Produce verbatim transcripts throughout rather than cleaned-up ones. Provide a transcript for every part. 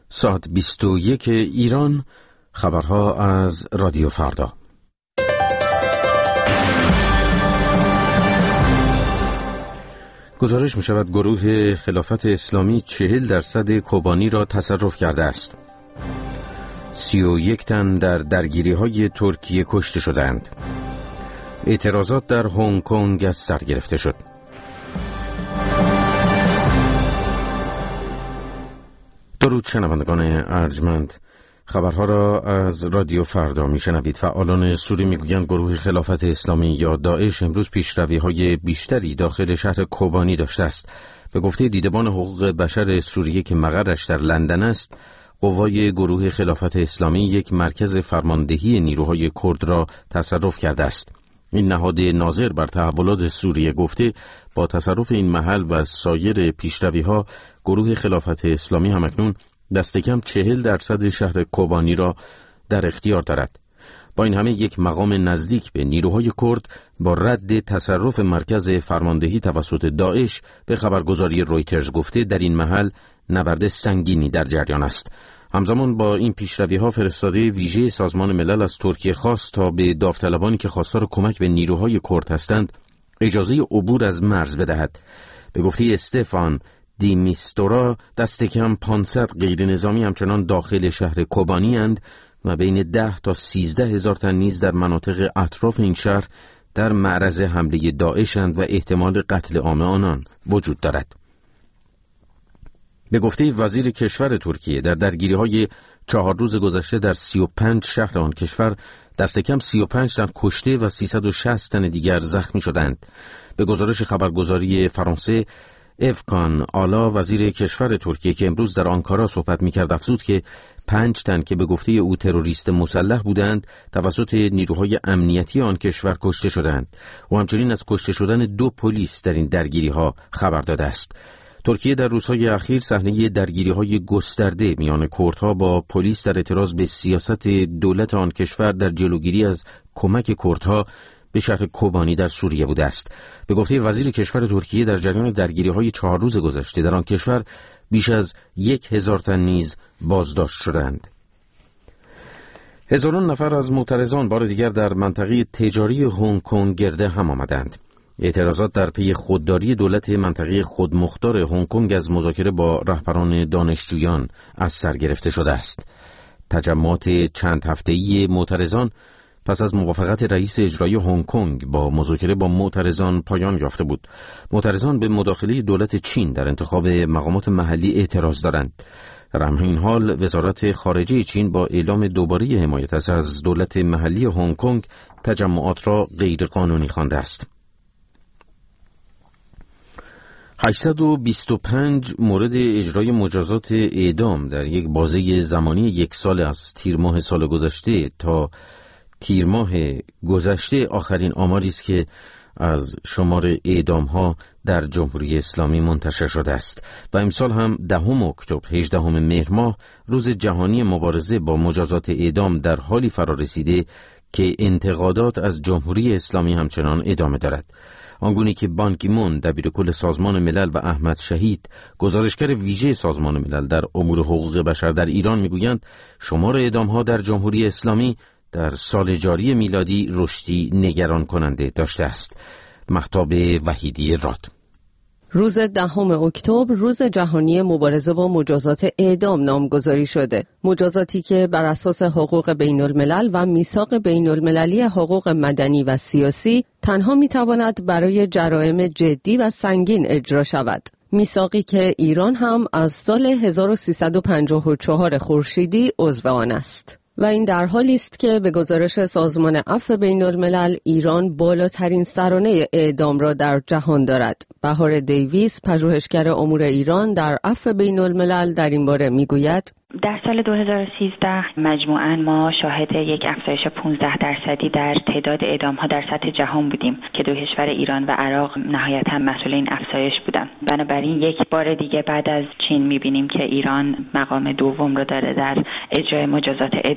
ساعت بیست و یک ایران، خبرها از رادیو فردا. گزارش می شود گروه خلافت اسلامی چهل درصد کوبانی را تصرف کرده است. سی و یک تن در درگیری های ترکیه کشته شدند. اعتراضات در هنگ کنگ از سر گرفته شد. درود شنوندگان ارجمند، خبرها را از رادیو فردا میشنوید. فعالان سوری میگویند گروه خلافت اسلامی یا داعش امروز پیشروی‌های بیشتری داخل شهر کوبانی داشته است. به گفته دیدبان حقوق بشر سوریه که مقرش در لندن است، قوای گروه خلافت اسلامی یک مرکز فرماندهی نیروهای کرد را تصرف کرده است. این نهاد ناظر بر تحولات سوریه گفته با تصرف این محل و سایر پیشروی‌ها، گروه خلافت اسلامی همکنون دست کم چهل درصد شهر کوبانی را در اختیار دارد. با این همه یک مقام نزدیک به نیروهای کرد با رد تصرف مرکز فرماندهی توسط داعش به خبرگزاری رویترز گفته در این محل نبرد سنگینی در جریان است. همزمان با این پیشروی‌ها فرستاده ویژه سازمان ملل از ترکیه خواست تا به داوطلبانی که خواستار کمک به نیروهای کرد هستند اجازه عبور از مرز بدهد. به گفته استفان دیمیستورا دست کم پانصد غیر نظامی همچنان داخل شهر کوبانی اند و بین ده تا سیزده هزار تن نیز در مناطق اطراف این شهر در معرض حمله داعش اند و احتمال قتل عام آنان وجود دارد. به گفته وزیر کشور ترکیه در درگیری های چهار روز گذشته در سی و پنج شهر آن کشور دست کم سی و پنج تن کشته و سیصد و شصت تن دیگر زخمی شدند. به گزارش خبرگزاری فرانسه، افکان آلا وزیر کشور ترکیه که امروز در آنکارا صحبت می‌کرد افزود که پنج تن که به گفته او تروریست مسلح بودند توسط نیروهای امنیتی آن کشور کشته شدند و همچنین از کشته شدن دو پلیس در این درگیری‌ها خبر داده است. ترکیه در روزهای اخیر صحنه درگیری‌های گسترده میان کردها با پلیس در اعتراض به سیاست دولت آن کشور در جلوگیری از کمک کردها به شهر کوبانی در سوریه بوده است. به گفته وزیر کشور ترکیه در جریان درگیری‌های چهار روز گذشته در آن کشور بیش از یک هزار تن نیز بازداشت شدند. هزاران نفر از معترضان بار دیگر در منطقه تجاری هنگ کنگ گرده هم آمدند. اعتراضات در پی خودداری دولت منطقه خودمختار هنگ کنگ از مذاکره با رهبران دانشجویان از سر گرفته شده است. تجمعات چند هفته‌ای معترضان پس از موافقت رئیس اجرایی هنگ کنگ با مذاکره با معترضان پایان یافته بود. معترضان به مداخله دولت چین در انتخاب مقامات محلی اعتراض دارند. در همین حال وزارت خارجه چین با اعلام دوباره حمایت از دولت محلی هنگ کنگ تجمعات را غیر قانونی خوانده است. هشتصد و بیست و پنج مورد اجرای مجازات اعدام در یک بازه زمانی یک سال از تیر ماه سال گذشته تا تیر ماه گذشته آخرین آماری است که از شمار اعدام‌ها در جمهوری اسلامی منتشر شده است و امسال هم دهم اکتبر هجدهم مهر ماه روز جهانی مبارزه با مجازات اعدام در حالی فرا رسیده که انتقادات از جمهوری اسلامی همچنان ادامه دارد. آنگونه که بان کی مون دبیرکل سازمان ملل و احمد شهید گزارشگر ویژه سازمان ملل در امور حقوق بشر در ایران میگویند شمار اعدام‌ها در جمهوری اسلامی در سال جاری میلادی رشدی نگران کننده داشته است. مهتاب وحیدی راد. روز دهم اکتبر روز جهانی مبارزه با مجازات اعدام نامگذاری شده. مجازاتی که بر اساس حقوق بین الملل و میثاق بین المللی حقوق مدنی و سیاسی تنها میتواند برای جرایم جدی و سنگین اجرا شود. میثاقی که ایران هم از سال هزار و سیصد و پنجاه و چهار خورشیدی عضو آن است. و این در حالی است که به گزارش سازمان عفو بین الملل ایران بالاترین سرانه اعدام را در جهان دارد. بهار دیویس پژوهشگر امور ایران در عفو بین الملل در این باره میگوید در سال دو هزار و سیزده مجموعاً ما شاهد یک افزایش پانزده درصدی در تعداد اعدام‌ها در سطح جهان بودیم که دو کشور ایران و عراق نهایتاً مسئول این افزایش بودند. بنابراین یک بار دیگه بعد از چین می‌بینیم که ایران مقام دوم رو داره در اجرای مجازات اعدام.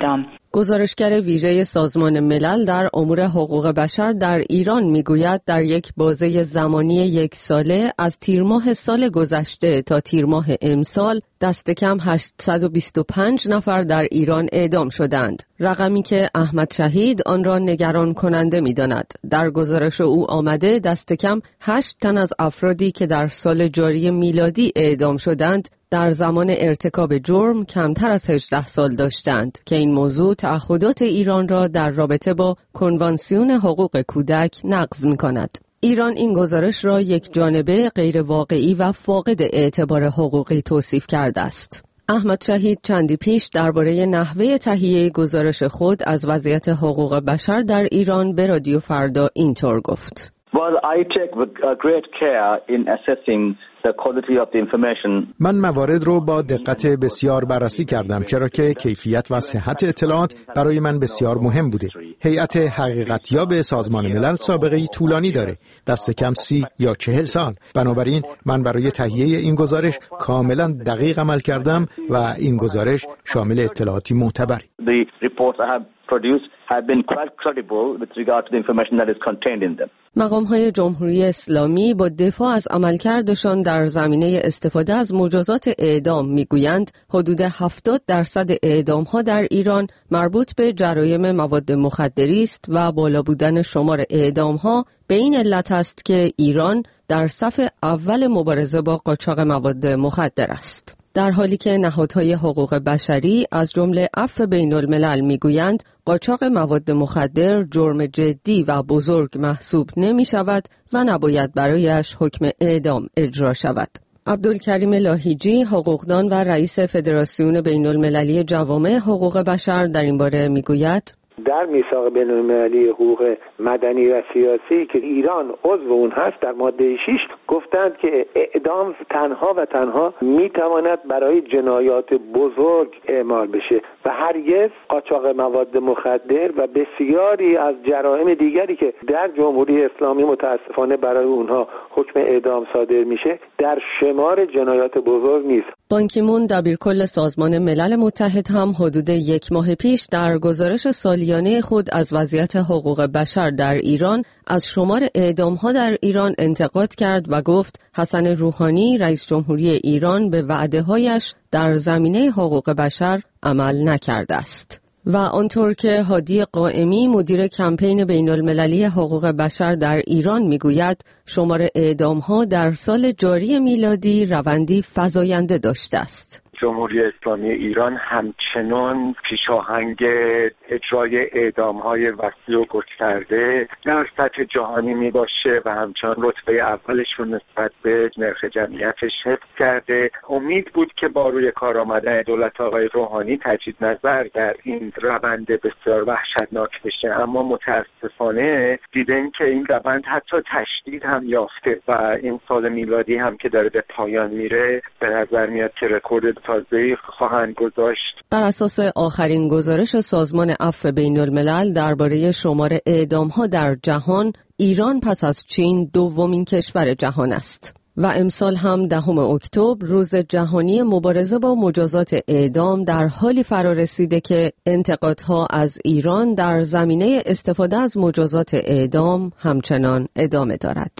گزارشگر ویژه سازمان ملل در امور حقوق بشر در ایران میگوید در یک بازه زمانی یک ساله از تیر ماه سال گذشته تا تیر ماه امسال دست کم هشتصد و بیست و پنج نفر در ایران اعدام شدند. رقمی که احمد شهید آن را نگران کننده می‌داند. در گزارش او آمده دست کم هشت تن از افرادی که در سال جاری میلادی اعدام شدند در زمان ارتکاب جرم کمتر از هجده سال داشتند که این موضوع تعهدات ایران را در رابطه با کنوانسیون حقوق کودک نقض می‌کند. ایران این گزارش را یک جانبه غیر واقعی و فاقد اعتبار حقوقی توصیف کرده است. احمد شهید چندی پیش درباره نحوه تهیه گزارش خود از وضعیت حقوق بشر در ایران به رادیو فردا اینطور گفت: Well, I take great care in assessing the quality of the information. من موارد رو با دقت بسیار بررسی کردم چرا که کیفیت و صحت اطلاعات برای من بسیار مهم بوده. هیئت حقیقتیاب سازمان ملل سابقه‌ای طولانی داره، دست کم سی یا چهل سال. بنابراین من برای تهیه این گزارش کاملا دقیق عمل کردم و این گزارش شامل اطلاعاتی معتبره. The reports I have produced have been quite credible with regard to the information that is contained in them. مقام‌های جمهوری اسلامی با دفاع از عملکردشان در زمینه استفاده از مجازات اعدام میگویند حدود هفتاد درصد اعدام‌ها در ایران مربوط به جرایم مواد مخدری است و بالا بودن شمار اعدام‌ها به این علت است که ایران در صف اول مبارزه با قاچاق مواد مخدر است. در حالی که نهادهای حقوق بشری از جمله عفو بین الملل میگویند قاچاق مواد مخدر جرم جدی و بزرگ محسوب نمی شود و نباید برایش حکم اعدام اجرا شود. عبدالکریم لاهیجی، حقوقدان و رئیس فدراسیون بین المللی جوامع حقوق بشر در این باره میگوید: در میثاق بین‌المللی حقوق مدنی و سیاسی که ایران عضو اون هست در ماده شش گفتند که اعدام تنها و تنها میتواند برای جنایات بزرگ اعمال بشه و هرگز قاچاق مواد مخدر و بسیاری از جرایم دیگری که در جمهوری اسلامی متاسفانه برای اونها حکم اعدام صادر میشه در شمار جنایات بزرگ نیست. بان کی مون دبیرکل سازمان ملل متحد هم حدود یک ماه پیش در گزارش سالیانه خود از وضعیت حقوق بشر در ایران از شمار اعدام‌ها در ایران انتقاد کرد و گفت حسن روحانی رئیس جمهوری ایران به وعده‌هایش در زمینه حقوق بشر عمل نکرده است. و آنطور که هادی قائمی مدیر کمپین بین المللی حقوق بشر در ایران میگوید شمار اعدام‌ها در سال جاری میلادی روندی فزاینده داشته است. جمهوری اسلامی ایران همچنان پیشاهنگ اجرای اعدام‌های وسیع و گسترده در سطح جهانی می باشه و همچنان رتبه اولش رو نسبت به نرخ جمعیتش حفظ کرده. امید بود که با روی کار آمدن دولت آقای روحانی تجدید نظر در این روند بسیار وحشتناک بشه، اما متاسفانه دیدیم که این روند حتی تشدید هم یافته و این سال میلادی هم که داره به پایان میره به نظر میاد که رکورد تازه‌ای خواهند گذاشت. بر اساس آخرین گزارش سازمان عفو بین الملل درباره شمار اعدام‌ها در جهان، ایران پس از چین دومین کشور جهان است. و امسال هم دهم اکتبر روز جهانی مبارزه با مجازات اعدام در حالی فرا رسیده که انتقادها از ایران در زمینه استفاده از مجازات اعدام همچنان ادامه دارد.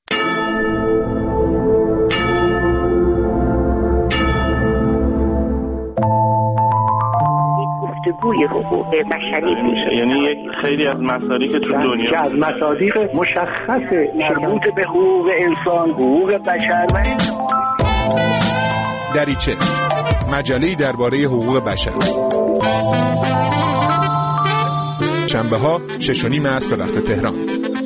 گفتگوی حقوق بشری میشه، یعنی یک خیلی از مسائلی که تو دنیا که از مصادیق مشخص مربوط به حقوق انسان، حقوق بشر. دریچه، مجله‌ای درباره حقوق بشر. شنبه ها شش و نیم عصر به وقت تهران.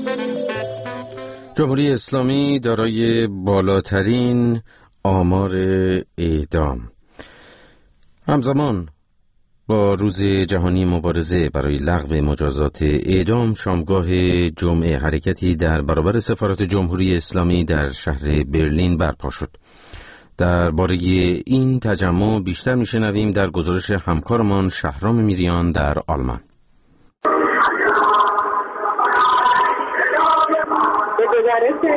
جمهوری اسلامی دارای بالاترین آمار اعدام. همزمان با روز جهانی مبارزه برای لغو مجازات اعدام، شامگاه جمعه حرکتی در برابر سفارت جمهوری اسلامی در شهر برلین برپا شد. درباره این تجمع بیشتر میشنویم در گزارش همکارمان شهرام میریان در آلمان. به گزارش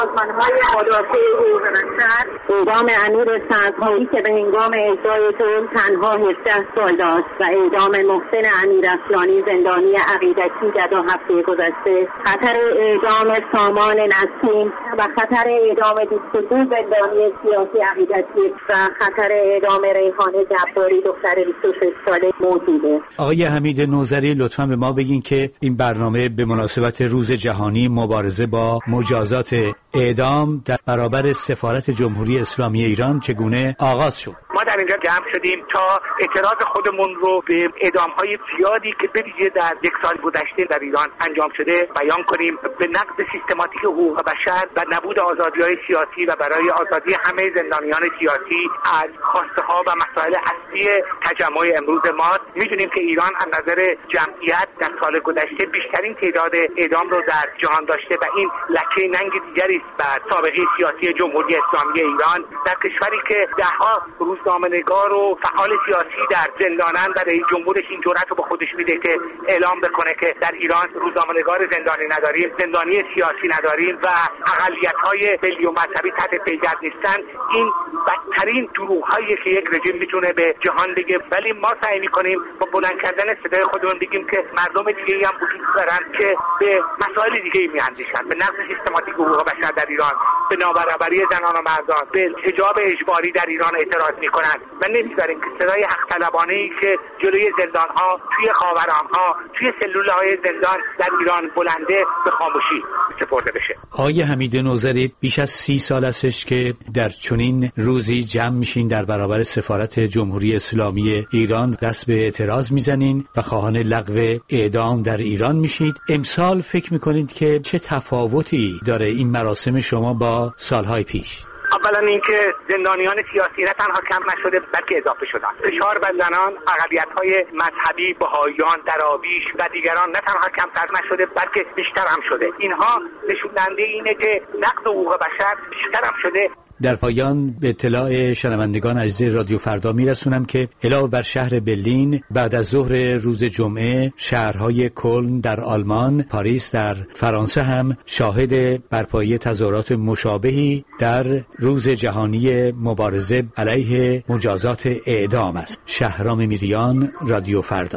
سازمان‌های مدافع حقوق بشر، اعدام امیر سعدهایی که به هنگام اجرای جرم تنها هفده سال داشت و اعدام محسن امیر اصلانی زندانی عقیدتی در دو هفته گذشته، خطر اعدام سامان نسیم و خطر اعدام بیست و دو زندانی سیاسی عقیدتی و خطر اعدام ریحانه جباری دختر بیست و شش ساله موجوده. آقای حمید نوذری، لطفاً به ما بگین که این برنامه به مناسبت روز جهانی مبارزه با مجازات اعدام در برابر سفارت جمهوری اسلامی ایران چگونه آغاز شد؟ ما در اینجا جمع شدیم تا اعتراض خودمون رو به اعدام‌های زیادی که به ویژه در یک سال گذشته در ایران انجام شده بیان کنیم، به نقض سیستماتیک حقوق بشر و نبود آزادی‌های سیاسی و برای آزادی همه زندانیان سیاسی از خواسته‌ها و مسائل اصلی تجمع امروز ما. می‌دونیم که ایران از نظر جمعیت در سال گذشته بیشترین تعداد اعدام رو در جهان داشته و این لکه ننگ دیگری است بر سابقه سیاسی جمهوری اسلامی ایران، در کشوری که ده‌ها روزنامه‌نگار و فعال سیاسی در زندانن و رئیس جمهورش این جرأت رو به خودش میده که اعلام بکنه که در ایران روزنامه‌نگار زندانی نداریم، زندانی سیاسی نداریم و اقلیت‌های ملی و مذهبی تحت پیگرد نیستن. این بدترین دروغ‌هایی که یک رژیم میتونه به جهان بگه، ولی ما سعی می‌کنیم با بلند کردن صدای خودمون بگیم که مردم دیگه‌ای هم وجود دارن که به مسائل دیگه‌ای می‌اندیشن، به نقض سیستماتیک حقوق بشر در ایران، به نابرابری زنان و مردان، به حجاب اجباری در ایران اعتراض می‌کنند و نمی‌ذاریم که صدای حق طلبانه‌ای که جلوی زندان‌ها، توی خاوران‌ها، توی سلوله‌های زندان در ایران بلنده به خاموشی سپرده بشه. آقای حمید نوذری، بیش از سی سال استش که در چنین روزی جمع میشین در برابر سفارت جمهوری اسلامی ایران، دست به اعتراض میزنین و خواهان لغو اعدام در ایران میشید. امسال فکر میکنید که چه تفاوتی داره این مراسم شما با سالهای پیش؟ اولا اینکه زندانیان سیاسی نه تنها کم نشده بلکه اضافه شدن. فشار بر زنان، اقلیت‌های مذهبی، بهائیان، دراویش و دیگران نه تنها کمتر نشده بلکه بیشتر هم شده. اینها نشون دهنده اینه که نقض حقوق بشر بیشتر هم شده. در پایان به اطلاع شنوندگان عزیز رادیو فردا میرسونم که علاوه بر شهر برلین، بعد از ظهر روز جمعه شهرهای کلن در آلمان، پاریس در فرانسه هم شاهد برپایی تظاهرات مشابهی در روز جهانی مبارزه علیه مجازات اعدام است. شهرام میریان، رادیو فردا.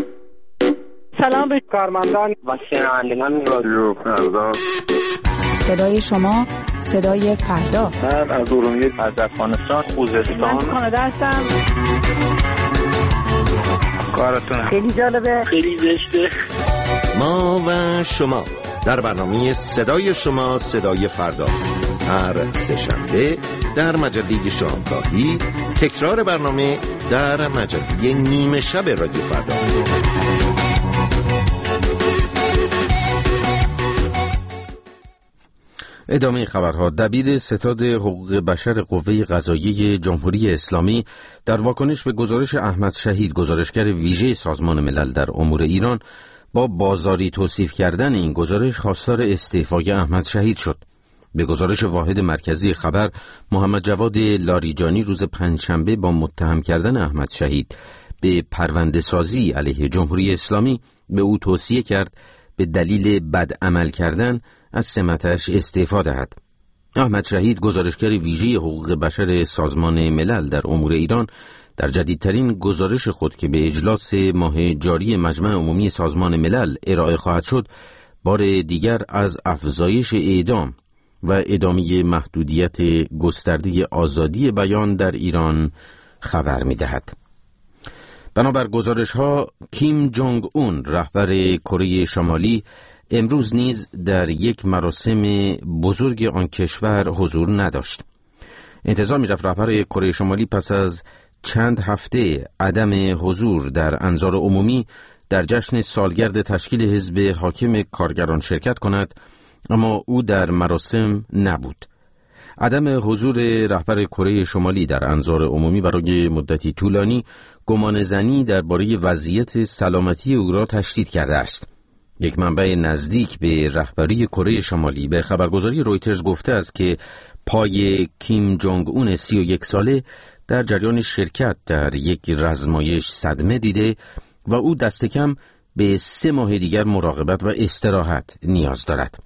سلام به کارمندان و شنوندگان رادیو فردا. صدای شما، صدای فردا. من از ارومیه، از افغانستان، خوزستان. من کانادا هستم. کارتون خیلی جالبه، خیلی زشته. ما و شما در برنامه صدای شما، صدای فردا، هر سه‌شنبه در مجله شامگاهی، تکرار برنامه در مجله نیمه شب رادیو فردا. ادامه خبرها. دبیر ستاد حقوق بشر قوه قضاییه جمهوری اسلامی در واکنش به گزارش احمد شهید، گزارشگر ویژه سازمان ملل در امور ایران، با بازاری توصیف کردن این گزارش خواستار استعفای احمد شهید شد. به گزارش واحد مرکزی خبر، محمد جواد لاریجانی روز پنجشنبه با متهم کردن احمد شهید به پرونده سازی علیه جمهوری اسلامی به او توصیه کرد به دلیل بد عمل کردن از سمتش استعفا دهد. احمد شهید، گزارشگر ویژه حقوق بشر سازمان ملل در امور ایران، در جدیدترین گزارش خود که به اجلاس ماه جاری مجمع عمومی سازمان ملل ارائه خواهد شد، بار دیگر از افزایش اعدام و ادامه محدودیت گسترده آزادی بیان در ایران خبر می‌دهد. بنابر گزارش‌ها، کیم جونگ اون، رهبر کره شمالی، امروز نیز در یک مراسم بزرگ آن کشور حضور نداشت. انتظار می‌رفت رهبر کره شمالی پس از چند هفته عدم حضور در انظار عمومی در جشن سالگرد تشکیل حزب حاکم کارگران شرکت کند، اما او در مراسم نبود. عدم حضور رهبر کره شمالی در انظار عمومی برای مدتی طولانی گمانه‌زنی درباره وضعیت سلامتی او را تشدید کرده است. یک منبع نزدیک به رهبری کره شمالی به خبرگزاری رویترز گفته است که پای کیم جونگ اون سی و یک ساله در جریان شرکت در یک رزمایش صدمه دیده و او دست کم به سه ماه دیگر مراقبت و استراحت نیاز دارد.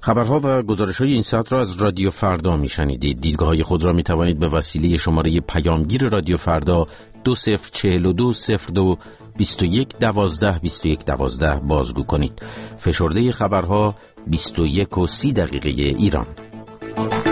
خبرها و گزارش‌های این ساعت را از رادیو فردا میشنیدید. دیدگاه‌های خود را میتوانید به وسیله شماره پیامگیر رادیو فردا دو صفر چهل و دو صفر دو بیست و یک دوازده بیست و یک دوازده بازگو کنید. فشرده خبرها بیست و یک و سی دقیقه ایران.